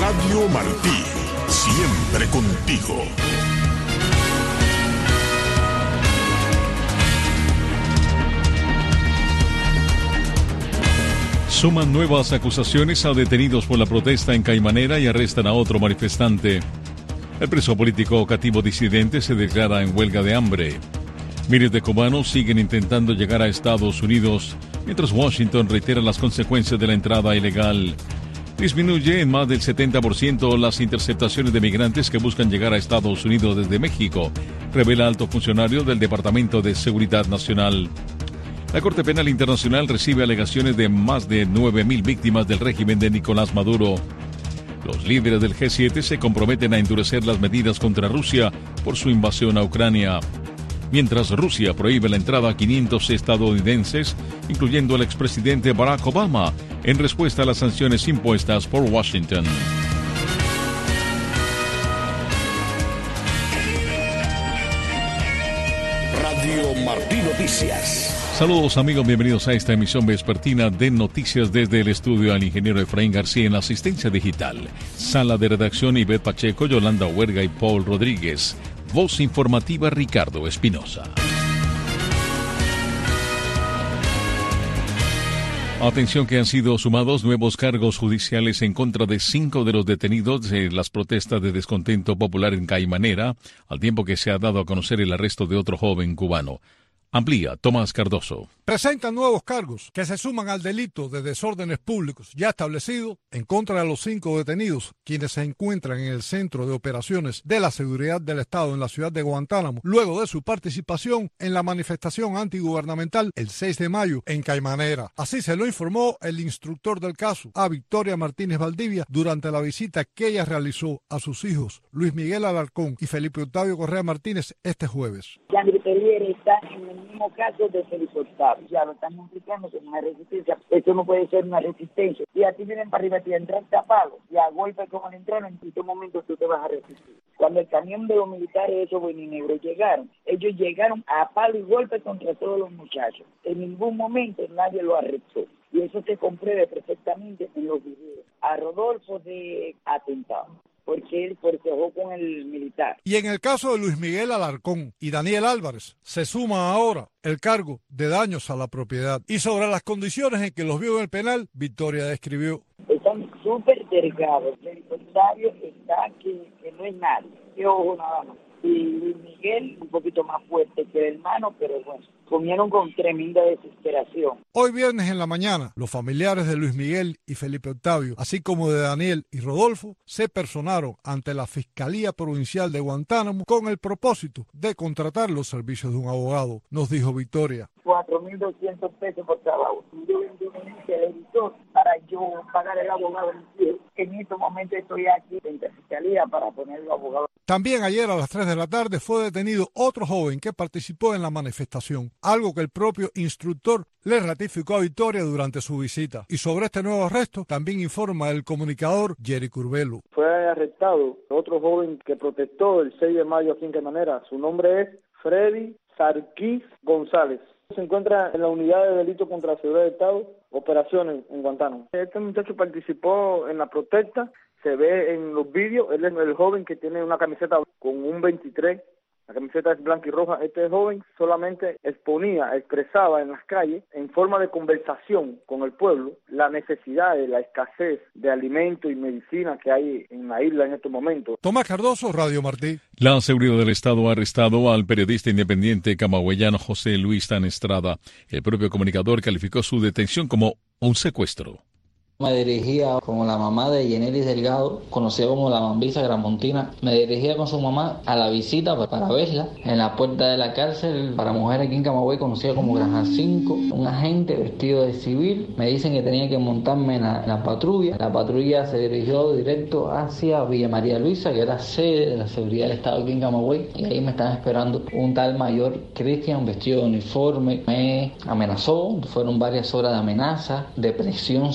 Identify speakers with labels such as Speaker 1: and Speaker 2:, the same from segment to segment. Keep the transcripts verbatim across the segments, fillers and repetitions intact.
Speaker 1: Radio Martí, siempre contigo.
Speaker 2: Suman nuevas acusaciones a detenidos por la protesta en Caimanera y arrestan a otro manifestante. El preso político cativo disidente se declara en huelga de hambre. Miles de cubanos siguen intentando llegar a Estados Unidos, mientras Washington reitera las consecuencias de la entrada ilegal. Disminuye en más del setenta por ciento las interceptaciones de migrantes que buscan llegar a Estados Unidos desde México, revela alto funcionario del Departamento de Seguridad Nacional. La Corte Penal Internacional recibe alegaciones de más de nueve mil víctimas del régimen de Nicolás Maduro. Los líderes del G siete se comprometen a endurecer las medidas contra Rusia por su invasión a Ucrania. Mientras Rusia prohíbe la entrada a quinientos estadounidenses, incluyendo al expresidente Barack Obama, en respuesta a las sanciones impuestas por Washington.
Speaker 1: Radio Martí Noticias.
Speaker 2: Saludos amigos, bienvenidos a esta emisión vespertina de noticias desde el estudio al ingeniero Efraín García en la asistencia digital. Sala de redacción Ivette Pacheco, Yolanda Huerga y Paul Rodríguez. Voz informativa Ricardo Espinosa. Atención que han sido sumados nuevos cargos judiciales en contra de cinco de los detenidos de las protestas de descontento popular en Caimanera, al tiempo que se ha dado a conocer el arresto de otro joven cubano. Amplía Tomás Cardoso.
Speaker 3: Presentan nuevos cargos que se suman al delito de desórdenes públicos ya establecido en contra de los cinco detenidos, quienes se encuentran en el Centro de Operaciones de la Seguridad del Estado en la ciudad de Guantánamo, luego de su participación en la manifestación antigubernamental el seis de mayo en Caimanera. Así se lo informó el instructor del caso a Victoria Martínez Valdivia durante la visita que ella realizó a sus hijos Luis Miguel Alarcón y Felipe Octavio Correa Martínez este jueves.
Speaker 4: La Petelier está en el mismo caso de Felipe Octavio. Ya lo están implicando como una resistencia. Esto no puede ser una resistencia. Y a ti vienen para arriba, te entran tapados y a golpe como le entraron, en qué momento tú te vas a resistir. Cuando el camión de los militares, esos bueninegros, llegaron, ellos llegaron a palo y golpe contra todos los muchachos. En ningún momento nadie lo arrestó. Y eso se compruebe perfectamente en los videos. A Rodolfo de atentado, porque él forcejó con el militar.
Speaker 3: Y en el caso de Luis Miguel Alarcón y Daniel Álvarez, se suma ahora el cargo de daños a la propiedad. Y sobre las condiciones en que los vio en el penal, Victoria describió.
Speaker 4: Están súper delgados. El comisario está que, que no es nadie. Que ojo nada más. Y Luis Miguel un poquito más fuerte que el hermano, pero bueno, comieron con tremenda desesperación.
Speaker 3: Hoy viernes en la mañana, los familiares de Luis Miguel y Felipe Octavio, así como de Daniel y Rodolfo, se personaron ante la Fiscalía Provincial de Guantánamo con el propósito de contratar los servicios de un abogado, nos dijo Victoria.
Speaker 4: cuatro mil doscientos pesos por trabajo. Yo vendí el editor para yo pagar el abogado. En este momento estoy aquí en la Fiscalía para ponerlo abogado.
Speaker 3: También ayer a las tres de la tarde fue detenido otro joven que participó en la manifestación, algo que el propio instructor le ratificó a Victoria durante su visita. Y sobre este nuevo arresto también informa el comunicador Jerry Curbelo.
Speaker 5: Fue arrestado otro joven que protestó el seis de mayo aquí en Caimanera. Su nombre es Freddy Sarkis González. Se encuentra en la unidad de delito contra la seguridad del Estado, operaciones en Guantánamo. Este muchacho participó en la protesta, se ve en los vídeos, él es el joven que tiene una camiseta con un veintitrés, la camiseta es blanca y roja. Este joven solamente exponía, expresaba en las calles, en forma de conversación con el pueblo, la necesidad de la escasez de alimentos y medicina que hay en la isla en estos momentos.
Speaker 3: Tomás Cardoso, Radio Martí.
Speaker 2: La seguridad del Estado ha arrestado al periodista independiente camagüeyano José Luis Tan Estrada. El propio comunicador calificó su detención como un secuestro.
Speaker 6: Me dirigía como la mamá de Yenelis Delgado, conocida como la Mambisa Gramontina. Me dirigía con su mamá a la visita para verla en la puerta de la cárcel para mujeres aquí en Camagüey, conocida como Granja cinco. Un agente vestido de civil me dicen que tenía que montarme en la, en la patrulla. La patrulla se dirigió directo hacia Villa María Luisa, que era sede de la seguridad del Estado aquí en Camagüey, y ahí me estaban esperando un tal mayor Cristian vestido de uniforme. Me amenazó, fueron varias horas de amenaza, de presión psicológica.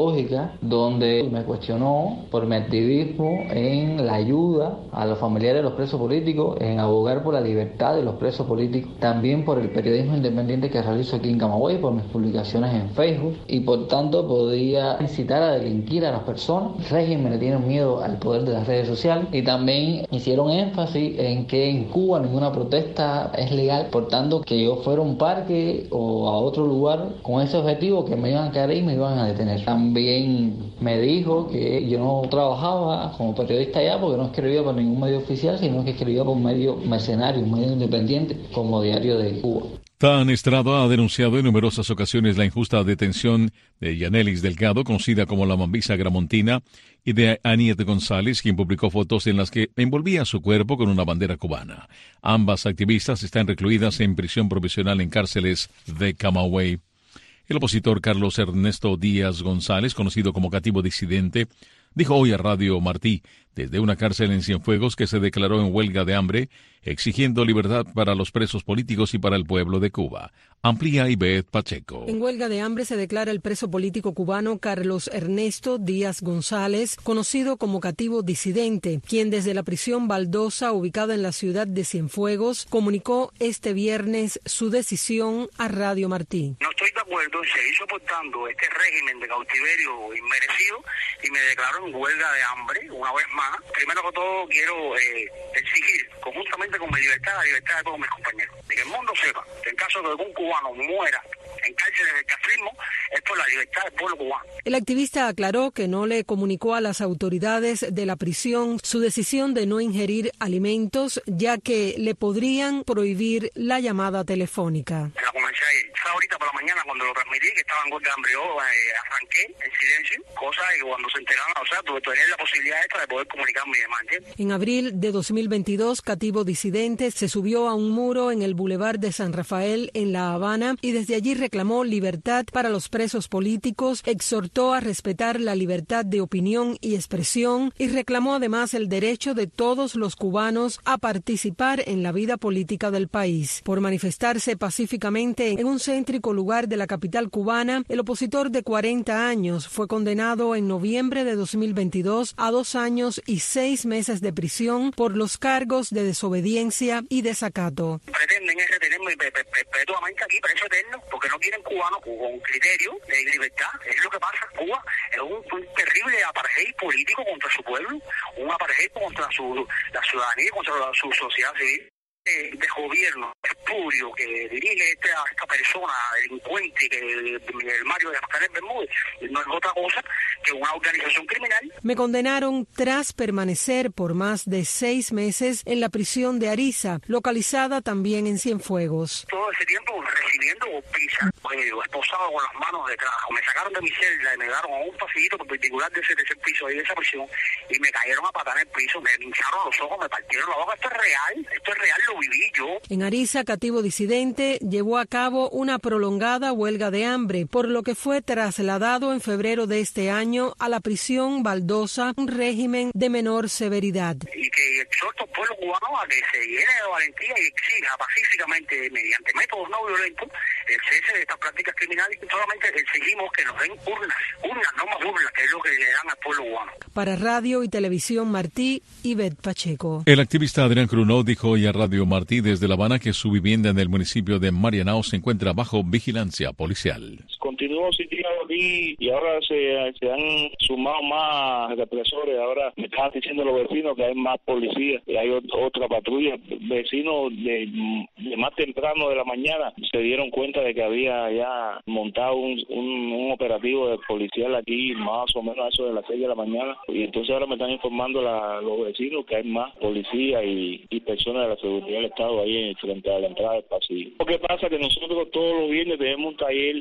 Speaker 6: psicológica donde me cuestionó por mi activismo en la ayuda a los familiares de los presos políticos, en abogar por la libertad de los presos políticos, también por el periodismo independiente que realizo aquí en Camagüey, por mis publicaciones en Facebook, y por tanto podía incitar a delinquir a las personas. El régimen le tiene miedo al poder de las redes sociales, y también hicieron énfasis en que en Cuba ninguna protesta es legal, por tanto que yo fuera a un parque o a otro lugar con ese objetivo, que me iban a caer y me iban a detener. También me dijo que yo no trabajaba como periodista allá porque no escribía por ningún medio oficial, sino que escribía por medio mercenario, un medio independiente como Diario de Cuba.
Speaker 2: Tan Estrada ha denunciado en numerosas ocasiones la injusta detención de Yanelis Delgado, conocida como la Mambisa Gramontina, y de Aniet González, quien publicó fotos en las que envolvía su cuerpo con una bandera cubana. Ambas activistas están recluidas en prisión provisional en cárceles de Camagüey. El opositor Carlos Ernesto Díaz González, conocido como Cativo Disidente, dijo hoy a Radio Martí, desde una cárcel en Cienfuegos, que se declaró en huelga de hambre, exigiendo libertad para los presos políticos y para el pueblo de Cuba. Amplía Ivette Pacheco.
Speaker 7: En huelga de hambre se declara el preso político cubano Carlos Ernesto Díaz González, conocido como Cativo Disidente, quien desde la prisión Baldosa, ubicada en la ciudad de Cienfuegos, comunicó este viernes su decisión a Radio Martí.
Speaker 8: No estoy de acuerdo en seguir soportando este régimen de cautiverio inmerecido y me declaro en huelga de hambre una vez más. Primero que todo quiero eh, exigir conjuntamente con mi libertad, la libertad de todos mis compañeros, de que el mundo sepa que en caso de que un cubano muera en cárceles del castrismo es por la libertad del pueblo cubano.
Speaker 7: El activista aclaró que no le comunicó a las autoridades de la prisión su decisión de no ingerir alimentos, ya que le podrían prohibir la llamada telefónica.
Speaker 8: La comencé ayer, fue ahorita por la mañana cuando lo transmití, que estaba en huelga de hambre, yo eh, arranqué en silencio, cosa que cuando se enteraron, o sea, tuve tener la posibilidad esta de poder comunicarme y demás, ¿entiendes?
Speaker 7: En abril de dos mil veintidós, Cativo Disidente se subió a un muro en el Boulevard de San Rafael en La Habana y desde allí reclamó libertad para los presos políticos, exhortó a respetar la libertad de opinión y expresión y reclamó además el derecho de todos los cubanos a participar en la vida política del país. Por manifestarse pacíficamente en un céntrico lugar de la capital cubana, el opositor de cuarenta años fue condenado en noviembre de dos mil veintidós a dos años y seis meses de prisión por los cargos de desobediencia y desacato.
Speaker 8: Pretenden es retenerme perpetuamente aquí, preso eterno, porque no quieren cubanos con criterio de libertad. Es lo que pasa. Cuba es un, un terrible apartheid político contra su pueblo, un apartheid contra su, la ciudadanía, contra la, su sociedad civil. De gobierno espurio que dirige esta, esta persona delincuente, que el Mario de Mascarel Bermúdez, no es otra cosa que una organización criminal.
Speaker 7: Me condenaron tras permanecer por más de seis meses en la prisión de Ariza, localizada también en Cienfuegos.
Speaker 8: Todo ese tiempo recibiendo golpizas, pues, esposado con las manos detrás. Me sacaron de mi celda y me llevaron a un pasillito particular de ese tercer piso ahí de esa prisión y me cayeron a patar en el piso, me hincharon los ojos, me partieron la boca. Esto es real, esto es real, lo viví yo.
Speaker 7: En Ariza, Cativo Disidente llevó a cabo una prolongada huelga de hambre, por lo que fue trasladado en febrero de este año a la prisión Baldosa, un régimen de menor severidad.
Speaker 8: Y que exhorto al pueblo cubano a que se llene de valentía y exija pacíficamente, mediante métodos no violentos, el cese de estas prácticas criminales. Solamente exigimos que nos den urnas, urnas, no más urnas, que es lo que le dan al pueblo cubano.
Speaker 7: Para Radio y Televisión Martí, Ivette Pacheco.
Speaker 2: El activista Adrián Crunó dijo hoy a Radio Martí desde La Habana que su vivienda en el municipio de Marianao se encuentra bajo vigilancia policial.
Speaker 9: Continúo sitiado aquí y ahora se, se han sumado más represores. Ahora me estaban diciendo los vecinos que hay más policías y hay otra patrulla. Vecinos de, de más temprano de la mañana se dieron cuenta de que había ya montado un, un, un operativo de policial aquí más o menos a eso de las seis de la mañana, y entonces ahora me están informando la, los vecinos que hay más policía y, y personas de la seguridad del Estado ahí frente a la entrada del pasillo. Lo que pasa es que nosotros todos los viernes tenemos un taller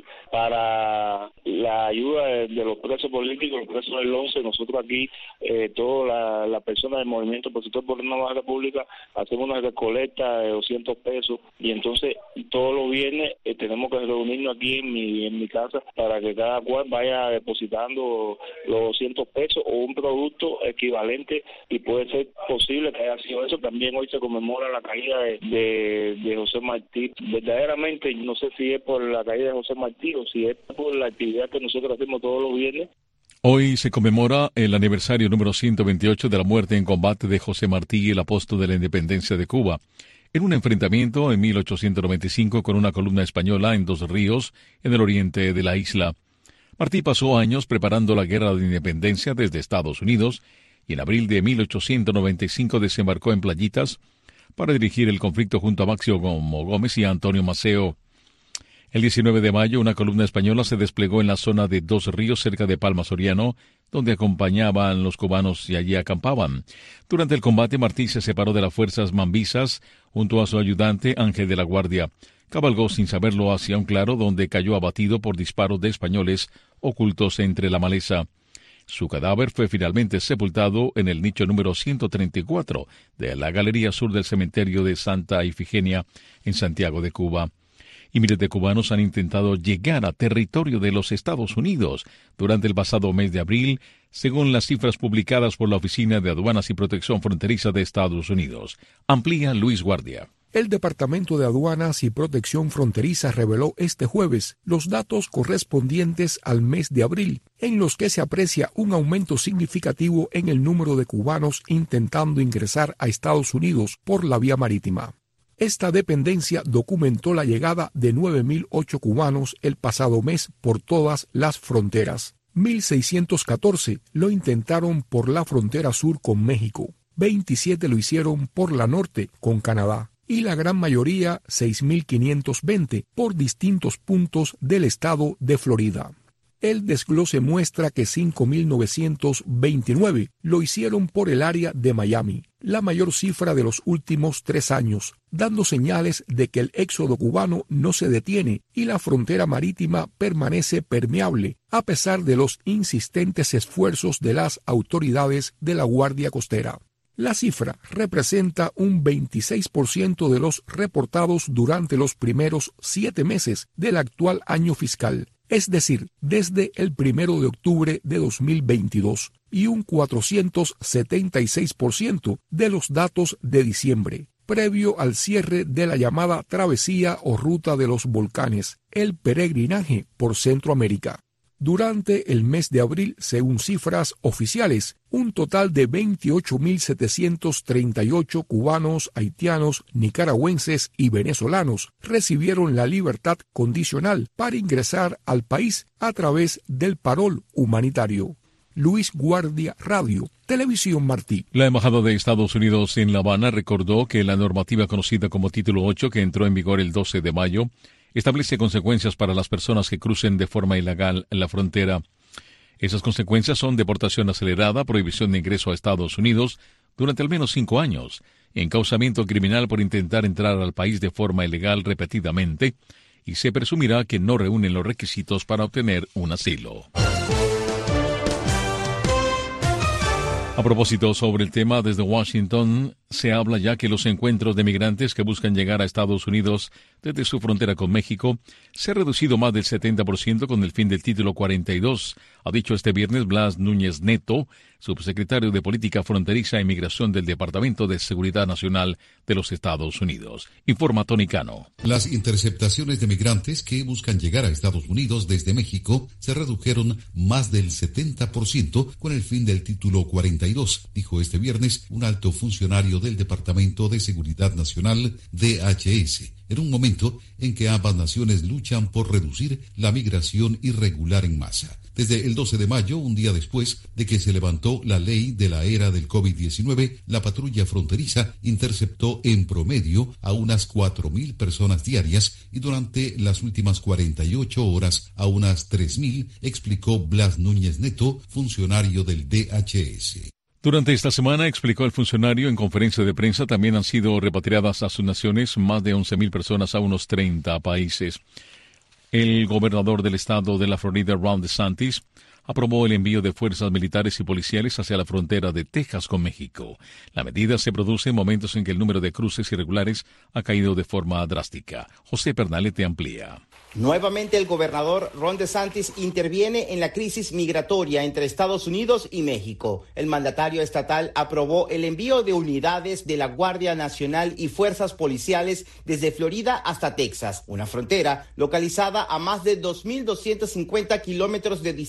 Speaker 9: para la ayuda de, de los presos políticos, los presos del once. Nosotros aquí, eh, todas las la personas del Movimiento Opositor por una Nueva República, hacemos una recolecta de doscientos pesos, y entonces todos los viernes eh, tenemos que reunirnos aquí en mi, en mi casa para que cada cual vaya depositando los doscientos pesos o un producto equivalente, y puede ser posible que haya sido eso. También hoy se conmemora la caída de, de, de José Martí. Verdaderamente no sé si es por la caída de José Martí o si es por la actividad que nosotros hacemos todos los viernes.
Speaker 2: Hoy se conmemora el aniversario número ciento veintiocho de la muerte en combate de José Martí, el apóstol de la independencia de Cuba, en un enfrentamiento en mil ochocientos noventa y cinco con una columna española en Dos Ríos, en el oriente de la isla. Martí pasó años preparando la guerra de independencia desde Estados Unidos y en abril de mil ochocientos noventa y cinco desembarcó en Playitas para dirigir el conflicto junto a Máximo Gómez y a Antonio Maceo. El diecinueve de mayo, una columna española se desplegó en la zona de Dos Ríos, cerca de Palma Soriano, donde acompañaban los cubanos y allí acampaban. Durante el combate, Martí se separó de las fuerzas mambisas junto a su ayudante Ángel de la Guardia. Cabalgó sin saberlo hacia un claro donde cayó abatido por disparos de españoles ocultos entre la maleza. Su cadáver fue finalmente sepultado en el nicho número ciento treinta y cuatro de la Galería Sur del Cementerio de Santa Ifigenia, en Santiago de Cuba. Y miles de cubanos han intentado llegar a territorio de los Estados Unidos durante el pasado mes de abril, según las cifras publicadas por la Oficina de Aduanas y Protección Fronteriza de Estados Unidos. Amplía Luis Guardia.
Speaker 10: El Departamento de Aduanas y Protección Fronteriza reveló este jueves los datos correspondientes al mes de abril, en los que se aprecia un aumento significativo en el número de cubanos intentando ingresar a Estados Unidos por la vía marítima. Esta dependencia documentó la llegada de nueve mil ocho cubanos el pasado mes por todas las fronteras. mil seiscientos catorce lo intentaron por la frontera sur con México, veintisiete lo hicieron por la norte con Canadá, y la gran mayoría, seis mil quinientos veinte, por distintos puntos del estado de Florida. El desglose muestra que cinco mil novecientos veintinueve lo hicieron por el área de Miami, la mayor cifra de los últimos tres años, dando señales de que el éxodo cubano no se detiene y la frontera marítima permanece permeable, a pesar de los insistentes esfuerzos de las autoridades de la Guardia Costera. La cifra representa un veintiséis por ciento de los reportados durante los primeros siete meses del actual año fiscal, es decir, desde el primero de octubre de dos mil veintidós, y un cuatrocientos setenta y seis por ciento de los datos de diciembre, previo al cierre de la llamada Travesía o Ruta de los Volcanes, el peregrinaje por Centroamérica. Durante el mes de abril, según cifras oficiales, un total de veintiocho mil setecientos treinta y ocho cubanos, haitianos, nicaragüenses y venezolanos recibieron la libertad condicional para ingresar al país a través del parol humanitario. Luis Guardia Radio, Televisión Martí.
Speaker 2: La Embajada de Estados Unidos en La Habana recordó que la normativa conocida como Título ocho, que entró en vigor el doce de mayo, establece consecuencias para las personas que crucen de forma ilegal la frontera. Esas consecuencias son deportación acelerada, prohibición de ingreso a Estados Unidos durante al menos cinco años, encausamiento criminal por intentar entrar al país de forma ilegal repetidamente, y se presumirá que no reúnen los requisitos para obtener un asilo. A propósito sobre el tema, desde Washington se habla ya que los encuentros de migrantes que buscan llegar a Estados Unidos desde su frontera con México se ha reducido más del setenta por ciento con el fin del Título cuarenta y dos, ha dicho este viernes Blas Núñez Neto, subsecretario de Política Fronteriza e Inmigración del Departamento de Seguridad Nacional de los Estados Unidos. Informa Tony Cano.
Speaker 11: Las interceptaciones de migrantes que buscan llegar a Estados Unidos desde México se redujeron más del setenta por ciento con el fin del Título cuarenta y dos, dijo este viernes un alto funcionario del Departamento de Seguridad Nacional, D H S, en un momento en que ambas naciones luchan por reducir la migración irregular en masa. Desde el doce de mayo, un día después de que se levantó la ley de la era del COVID diecinueve, la patrulla fronteriza interceptó en promedio a unas cuatro mil personas diarias y durante las últimas cuarenta y ocho horas a unas tres mil, explicó Blas Núñez Neto, funcionario del D H S.
Speaker 2: Durante esta semana, explicó el funcionario en conferencia de prensa, también han sido repatriadas a sus naciones más de once mil personas a unos treinta países. El gobernador del estado de la Florida, Ron DeSantis, aprobó el envío de fuerzas militares y policiales hacia la frontera de Texas con México. La medida se produce en momentos en que el número de cruces irregulares ha caído de forma drástica. José Pernalete amplía.
Speaker 12: Nuevamente el gobernador Ron DeSantis interviene en la crisis migratoria entre Estados Unidos y México. El mandatario estatal aprobó el envío de unidades de la Guardia Nacional y fuerzas policiales desde Florida hasta Texas, una frontera localizada a más de dos mil doscientos cincuenta kilómetros de distancia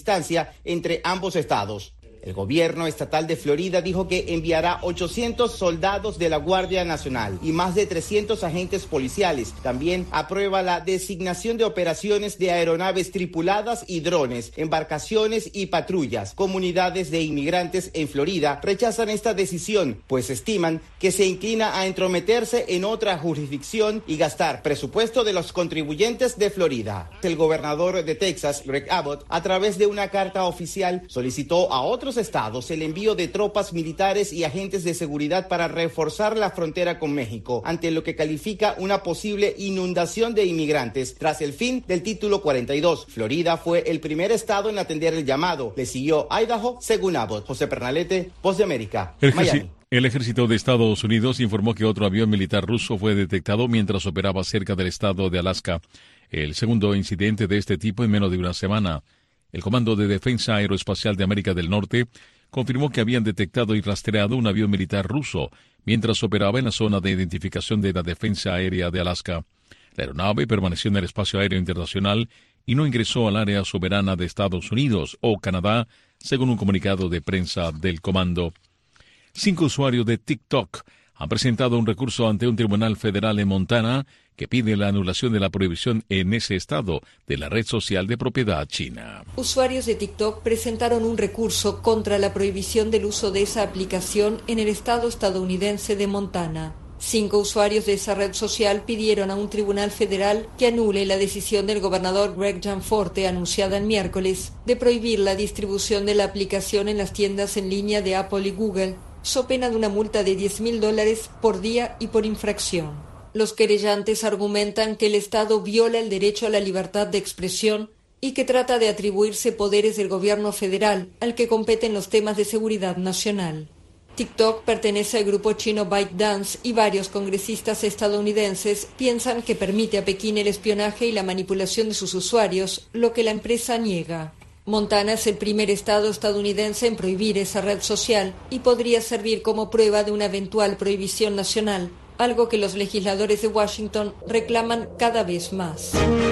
Speaker 12: frontera entre ambos estados. El gobierno estatal de Florida dijo que enviará ochocientos soldados de la Guardia Nacional y más de trescientos agentes policiales. También aprueba la designación de operaciones de aeronaves tripuladas y drones, embarcaciones y patrullas. Comunidades de inmigrantes en Florida rechazan esta decisión, pues estiman que se inclina a entrometerse en otra jurisdicción y gastar presupuesto de los contribuyentes de Florida. El gobernador de Texas, Greg Abbott, a través de una carta oficial, solicitó a otros estados el envío de tropas militares y agentes de seguridad para reforzar la frontera con México ante lo que califica una posible inundación de inmigrantes tras el fin del título cuarenta y dos. Florida fue el primer estado en atender el llamado. Le siguió Idaho, según Abbott. José Pernalete, Voz de América,
Speaker 2: el
Speaker 12: Miami.
Speaker 2: El ejército de Estados Unidos informó que otro avión militar ruso fue detectado mientras operaba cerca del estado de Alaska. El segundo incidente de este tipo en menos de una semana. El Comando de Defensa Aeroespacial de América del Norte confirmó que habían detectado y rastreado un avión militar ruso mientras operaba en la zona de identificación de la Defensa Aérea de Alaska. La aeronave permaneció en el espacio aéreo internacional y no ingresó al área soberana de Estados Unidos o Canadá, según un comunicado de prensa del comando. Cinco usuarios de TikTok han presentado un recurso ante un tribunal federal en Montana que pide la anulación de la prohibición en ese estado de la red social de propiedad china.
Speaker 13: Usuarios de TikTok presentaron un recurso contra la prohibición del uso de esa aplicación en el estado estadounidense de Montana. Cinco usuarios de esa red social pidieron a un tribunal federal que anule la decisión del gobernador Greg Gianforte, anunciada el miércoles, de prohibir la distribución de la aplicación en las tiendas en línea de Apple y Google, so pena de una multa de diez mil dólares por día y por infracción. Los querellantes argumentan que el Estado viola el derecho a la libertad de expresión y que trata de atribuirse poderes del gobierno federal al que competen los temas de seguridad nacional. TikTok pertenece al grupo chino ByteDance y varios congresistas estadounidenses piensan que permite a Pekín el espionaje y la manipulación de sus usuarios, lo que la empresa niega. Montana es el primer estado estadounidense en prohibir esa red social y podría servir como prueba de una eventual prohibición nacional, algo que los legisladores de Washington reclaman cada vez más.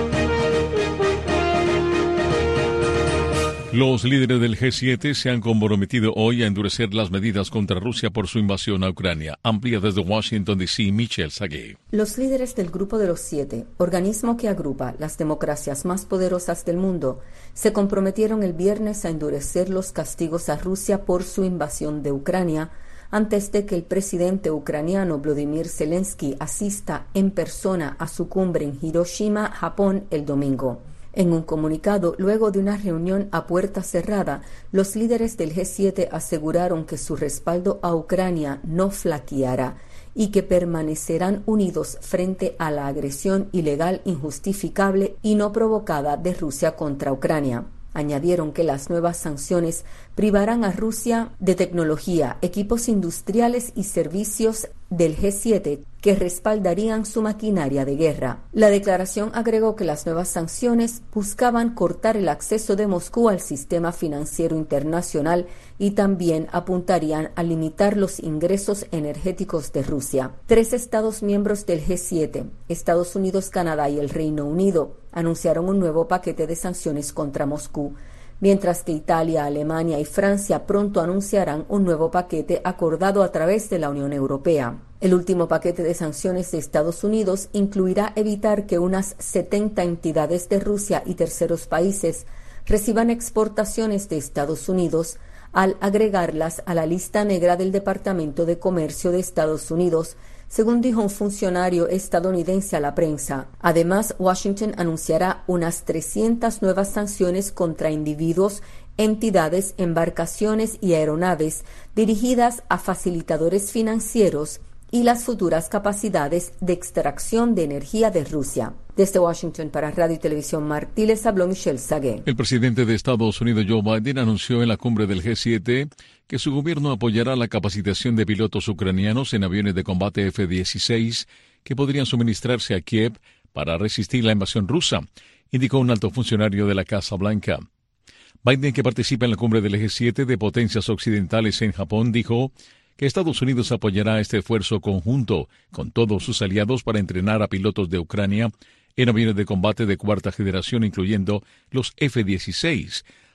Speaker 2: Los líderes del G siete se han comprometido hoy a endurecer las medidas contra Rusia por su invasión a Ucrania. Amplia desde Washington, D C, Michelle Sagué.
Speaker 14: Los líderes del Grupo de los Siete, organismo que agrupa las democracias más poderosas del mundo, se comprometieron el viernes a endurecer los castigos a Rusia por su invasión de Ucrania, antes de que el presidente ucraniano Volodymyr Zelensky asista en persona a su cumbre en Hiroshima, Japón, el domingo. En un comunicado, luego de una reunión a puerta cerrada, los líderes del G siete aseguraron que su respaldo a Ucrania no flaqueará y que permanecerán unidos frente a la agresión ilegal, injustificable y no provocada de Rusia contra Ucrania. Añadieron que las nuevas sanciones privarán a Rusia de tecnología, equipos industriales y servicios del G siete que respaldarían su maquinaria de guerra. La declaración agregó que las nuevas sanciones buscaban cortar el acceso de Moscú al sistema financiero internacional y también apuntarían a limitar los ingresos energéticos de Rusia. Tres estados miembros del G siete, Estados Unidos, Canadá y el Reino Unido, anunciaron un nuevo paquete de sanciones contra Moscú, mientras que Italia, Alemania y Francia pronto anunciarán un nuevo paquete acordado a través de la Unión Europea. El último paquete de sanciones de Estados Unidos incluirá evitar que unas setenta entidades de Rusia y terceros países reciban exportaciones de Estados Unidos al agregarlas a la lista negra del Departamento de Comercio de Estados Unidos, según dijo un funcionario estadounidense a la prensa. Además, Washington anunciará unas trescientas nuevas sanciones contra individuos, entidades, embarcaciones y aeronaves dirigidas a facilitadores financieros y las futuras capacidades de extracción de energía de Rusia. Desde Washington para Radio y Televisión Martí les habló Michelle Sagué.
Speaker 2: El presidente de Estados Unidos, Joe Biden, anunció en la cumbre del G siete que su gobierno apoyará la capacitación de pilotos ucranianos en aviones de combate F dieciséis que podrían suministrarse a Kiev para resistir la invasión rusa, indicó un alto funcionario de la Casa Blanca. Biden, que participa en la cumbre del G siete de potencias occidentales en Japón, dijo que Estados Unidos apoyará este esfuerzo conjunto con todos sus aliados para entrenar a pilotos de Ucrania en aviones de combate de cuarta generación, incluyendo los F dieciséis,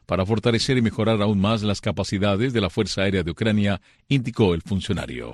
Speaker 2: para fortalecer y mejorar aún más las capacidades de la Fuerza Aérea de Ucrania, indicó el funcionario.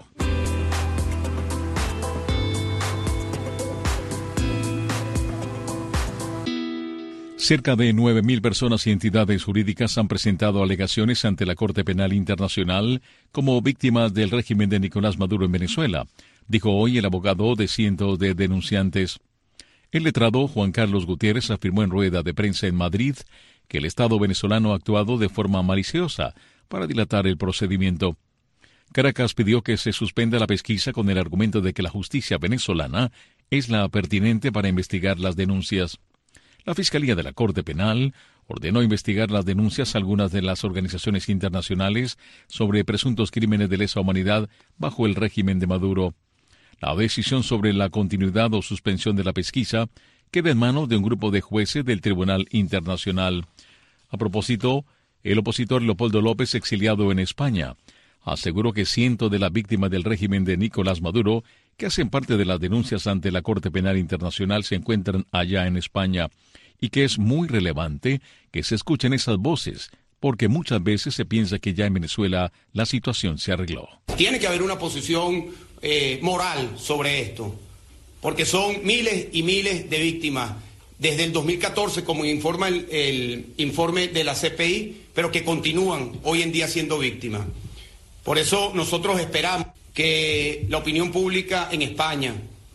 Speaker 2: Cerca de nueve mil personas y entidades jurídicas han presentado alegaciones ante la Corte Penal Internacional como víctimas del régimen de Nicolás Maduro en Venezuela, dijo hoy el abogado de cientos de denunciantes. El letrado Juan Carlos Gutiérrez afirmó en rueda de prensa en Madrid que el Estado venezolano ha actuado de forma maliciosa para dilatar el procedimiento. Caracas pidió que se suspenda la pesquisa con el argumento de que la justicia venezolana es la pertinente para investigar las denuncias. La Fiscalía de la Corte Penal ordenó investigar las denuncias a algunas de las organizaciones internacionales sobre presuntos crímenes de lesa humanidad bajo el régimen de Maduro. La decisión sobre la continuidad o suspensión de la pesquisa queda en manos de un grupo de jueces del Tribunal Internacional. A propósito, el opositor Leopoldo López, exiliado en España, aseguró que cientos de las víctimas del régimen de Nicolás Maduro, que hacen parte de las denuncias ante la Corte Penal Internacional, se encuentran allá en España, y que es muy relevante que se escuchen esas voces, porque muchas veces se piensa que ya en Venezuela la situación se arregló.
Speaker 15: Tiene que haber una posición eh, moral sobre esto, porque son miles y miles de víctimas desde el dos mil catorce, como informa el, el informe de la C P I, pero que continúan hoy en día siendo víctimas. Por eso nosotros esperamos que la opinión pública en España,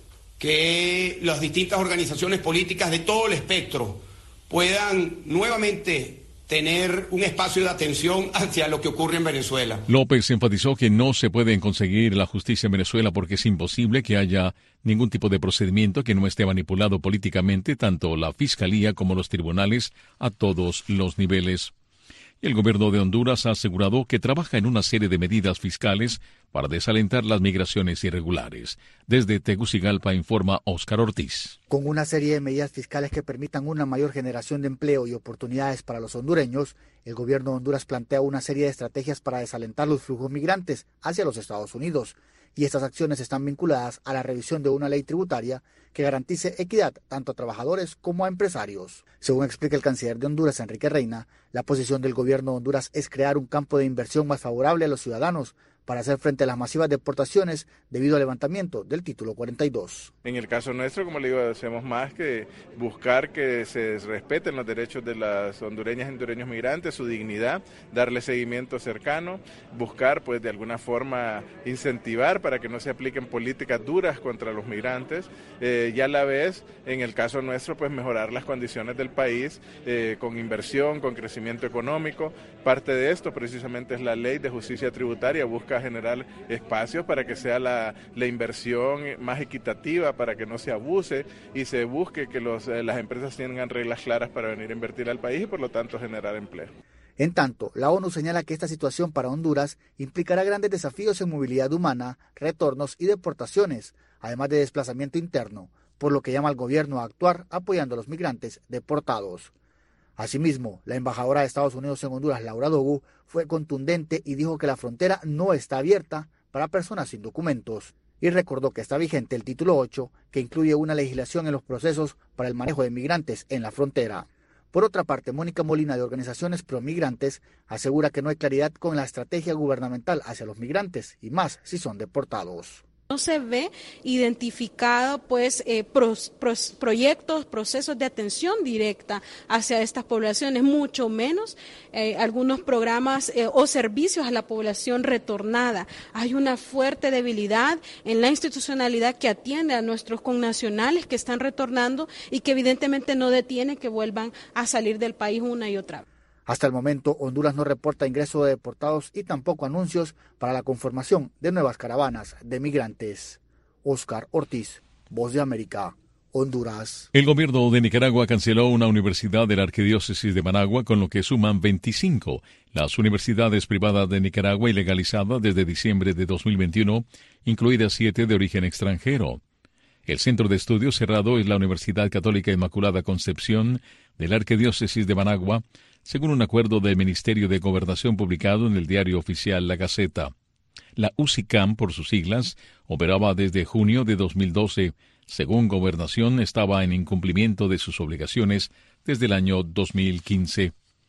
Speaker 15: que las distintas organizaciones políticas de todo el espectro puedan nuevamente tener un espacio de atención hacia lo que ocurre en Venezuela.
Speaker 2: López enfatizó que no se puede conseguir la justicia en Venezuela porque es imposible que haya ningún tipo de procedimiento que no esté manipulado políticamente, tanto la Fiscalía como los tribunales a todos los niveles. El gobierno de Honduras ha asegurado que trabaja en una serie de medidas fiscales para desalentar las migraciones irregulares. Desde Tegucigalpa informa Óscar Ortiz.
Speaker 16: Con una serie de medidas fiscales que permitan una mayor generación de empleo y oportunidades para los hondureños, el gobierno de Honduras plantea una serie de estrategias para desalentar los flujos migrantes hacia los Estados Unidos. Y estas acciones están vinculadas a la revisión de una ley tributaria que garantice equidad tanto a trabajadores como a empresarios. Según explica el canciller de Honduras, Enrique Reina, la posición del gobierno de Honduras es crear un campo de inversión más favorable a los ciudadanos para hacer frente a las masivas deportaciones debido al levantamiento del título cuarenta y dos.
Speaker 17: En el caso nuestro, como le digo, hacemos más que buscar que se respeten los derechos de las hondureñas y hondureños migrantes, su dignidad, darle seguimiento cercano, buscar pues de alguna forma incentivar para que no se apliquen políticas duras contra los migrantes eh, y a la vez, en el caso nuestro, pues mejorar las condiciones del país eh, con inversión, con crecimiento económico. Parte de esto precisamente es la ley de justicia tributaria, busca generar espacios para que sea la, la inversión más equitativa, para que no se abuse y se busque que los, eh, las empresas tengan reglas claras para venir a invertir al país y por lo tanto generar empleo.
Speaker 16: En tanto, la ONU señala que esta situación para Honduras implicará grandes desafíos en movilidad humana, retornos y deportaciones, además de desplazamiento interno, por lo que llama al gobierno a actuar apoyando a los migrantes deportados. Asimismo, la embajadora de Estados Unidos en Honduras, Laura Dogu, fue contundente y dijo que la frontera no está abierta para personas sin documentos. Y recordó que está vigente el título ocho, que incluye una legislación en los procesos para el manejo de migrantes en la frontera. Por otra parte, Mónica Molina, de organizaciones pro-migrantes, asegura que no hay claridad con la estrategia gubernamental hacia los migrantes, y más si son deportados.
Speaker 18: No se ve identificado pues eh, pros, pros, proyectos, procesos de atención directa hacia estas poblaciones, mucho menos eh, algunos programas eh, o servicios a la población retornada. Hay una fuerte debilidad en la institucionalidad que atiende a nuestros connacionales que están retornando y que evidentemente no detiene que vuelvan a salir del país una y otra vez.
Speaker 16: Hasta el momento, Honduras no reporta ingreso de deportados y tampoco anuncios para la conformación de nuevas caravanas de migrantes. Óscar Ortiz, Voz de América, Honduras.
Speaker 2: El gobierno de Nicaragua canceló una universidad de la Arquidiócesis de Managua, con lo que suman veinticinco las universidades privadas de Nicaragua ilegalizadas desde diciembre de dos mil veintiuno, incluidas siete de origen extranjero. El centro de estudios cerrado es la Universidad Católica Inmaculada Concepción de la Arquidiócesis de Managua, según un acuerdo del Ministerio de Gobernación publicado en el diario oficial La Gaceta. La U C I C A M, por sus siglas, operaba desde junio de dos mil doce. Según Gobernación, estaba en incumplimiento de sus obligaciones desde el año dos mil quince.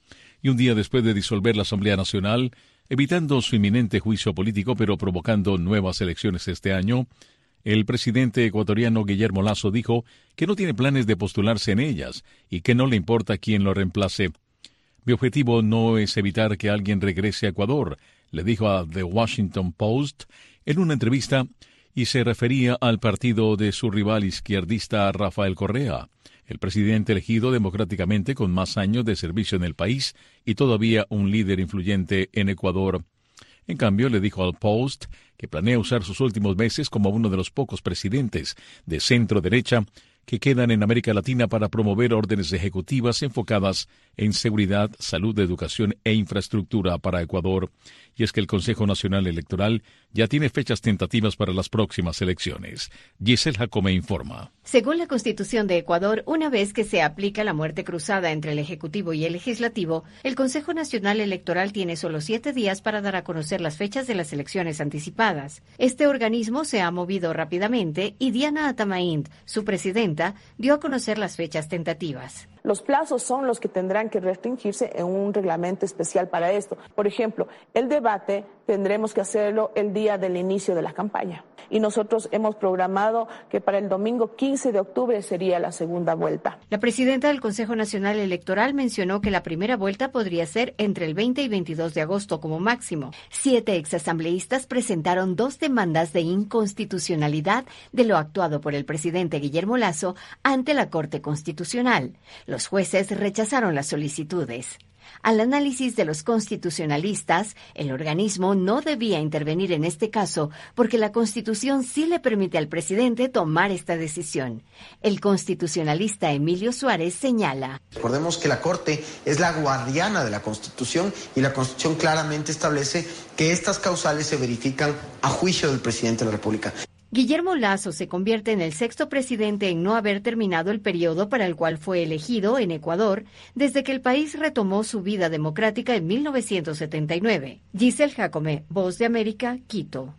Speaker 2: Y un día después de disolver la Asamblea Nacional, evitando su inminente juicio político pero provocando nuevas elecciones este año, el presidente ecuatoriano Guillermo Lasso dijo que no tiene planes de postularse en ellas y que no le importa quién lo reemplace. Mi objetivo no es evitar que alguien regrese a Ecuador, le dijo a The Washington Post en una entrevista, y se refería al partido de su rival izquierdista Rafael Correa, el presidente elegido democráticamente con más años de servicio en el país y todavía un líder influyente en Ecuador. En cambio, le dijo al Post que planea usar sus últimos meses como uno de los pocos presidentes de centro-derecha que quedan en América Latina para promover órdenes ejecutivas enfocadas en seguridad, salud, educación e infraestructura para Ecuador. Y es que el Consejo Nacional Electoral ya tiene fechas tentativas para las próximas elecciones. Giselle Jacome informa.
Speaker 19: Según la Constitución de Ecuador, una vez que se aplica la muerte cruzada entre el Ejecutivo y el Legislativo, el Consejo Nacional Electoral tiene solo siete días para dar a conocer las fechas de las elecciones anticipadas. Este organismo se ha movido rápidamente y Diana Atamaín, su presidenta, dio a conocer las fechas tentativas.
Speaker 20: Los plazos son los que tendrán que restringirse en un reglamento especial para esto. Por ejemplo, el debate tendremos que hacerlo el día del inicio de la campaña. Y nosotros hemos programado que para el domingo quince de octubre sería la segunda vuelta.
Speaker 19: La presidenta del Consejo Nacional Electoral mencionó que la primera vuelta podría ser entre el veinte y veintidós de agosto como máximo. Siete exasambleístas presentaron dos demandas de inconstitucionalidad de lo actuado por el presidente Guillermo Lasso ante la Corte Constitucional. Los jueces rechazaron las solicitudes. Al análisis de los constitucionalistas, el organismo no debía intervenir en este caso porque la Constitución sí le permite al presidente tomar esta decisión. El constitucionalista Emilio Suárez señala:
Speaker 21: Recordemos que la Corte es la guardiana de la Constitución y la Constitución claramente establece que estas causales se verifican a juicio del presidente de la República.
Speaker 19: Guillermo Lasso se convierte en el sexto presidente en no haber terminado el periodo para el cual fue elegido en Ecuador desde que el país retomó su vida democrática en mil novecientos setenta y nueve. Giselle Jacome, Voz de América, Quito.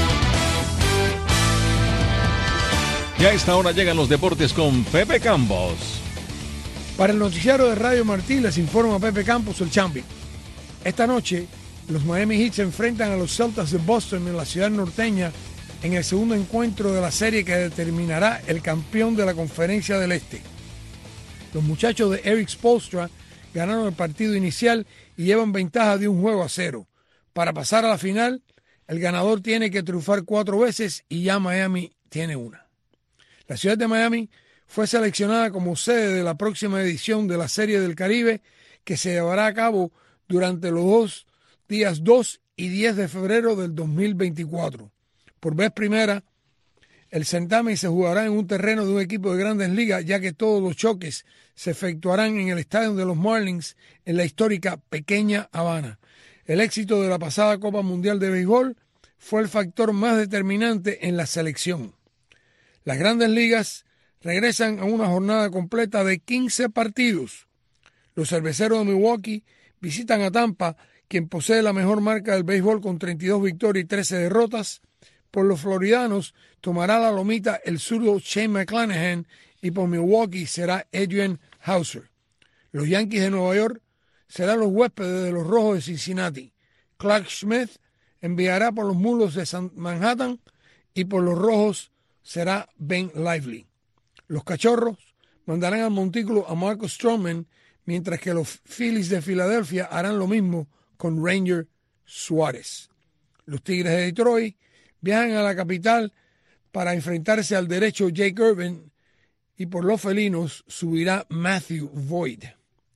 Speaker 2: Y a esta hora llegan los deportes con Pepe Campos.
Speaker 22: Para el noticiario de Radio Martí les informa Pepe Campos, el Chambi. Esta noche, los Miami Heat se enfrentan a los Celtics de Boston en la ciudad norteña en el segundo encuentro de la serie que determinará el campeón de la Conferencia del Este. Los muchachos de Eric Spoelstra ganaron el partido inicial y llevan ventaja de un juego a cero. Para pasar a la final, el ganador tiene que triunfar cuatro veces y ya Miami tiene una. La ciudad de Miami fue seleccionada como sede de la próxima edición de la Serie del Caribe, que se llevará a cabo durante los dos días dos y diez de febrero del dos mil veinticuatro. Por vez primera, el certamen se jugará en un terreno de un equipo de Grandes Ligas, ya que todos los choques se efectuarán en el estadio de los Marlins en la histórica Pequeña Habana. El éxito de la pasada Copa Mundial de Béisbol fue el factor más determinante en la selección. Las Grandes Ligas regresan a una jornada completa de quince partidos. Los cerveceros de Milwaukee visitan a Tampa, quien posee la mejor marca del béisbol con treinta y dos victorias y trece derrotas. Por los floridanos tomará la lomita el zurdo Shane McClanahan y por Milwaukee será Adrian Hauser. Los Yankees de Nueva York serán los huéspedes de los Rojos de Cincinnati. Clark Schmidt enviará por los Mulos de San Manhattan y por los Rojos será Ben Lively. Los Cachorros mandarán al montículo a Marcus Stroman, mientras que los Phillies de Filadelfia harán lo mismo con Ranger Suárez. Los Tigres de Detroit viajan a la capital para enfrentarse al derecho Jake Irvin y por los felinos subirá Matthew Void.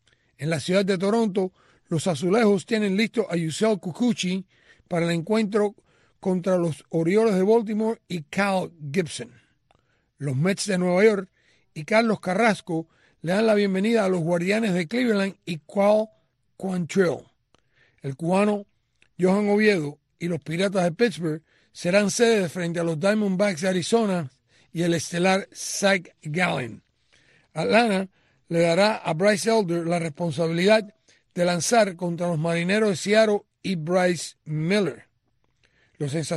Speaker 22: En la ciudad de Toronto, los azulejos tienen listo a Yusel Kikuchi para el encuentro contra los Orioles de Baltimore y Cal Gibson. Los Mets de Nueva York y Carlos Carrasco le dan la bienvenida a los Guardianes de Cleveland y Cal Quantrill. El cubano Johan Oviedo y los Piratas de Pittsburgh serán sedes frente a los Diamondbacks de Arizona y el estelar Zach Gallen. Atlanta le dará a Bryce Elder la responsabilidad de lanzar contra los Marineros de Seattle y Bryce Miller. Los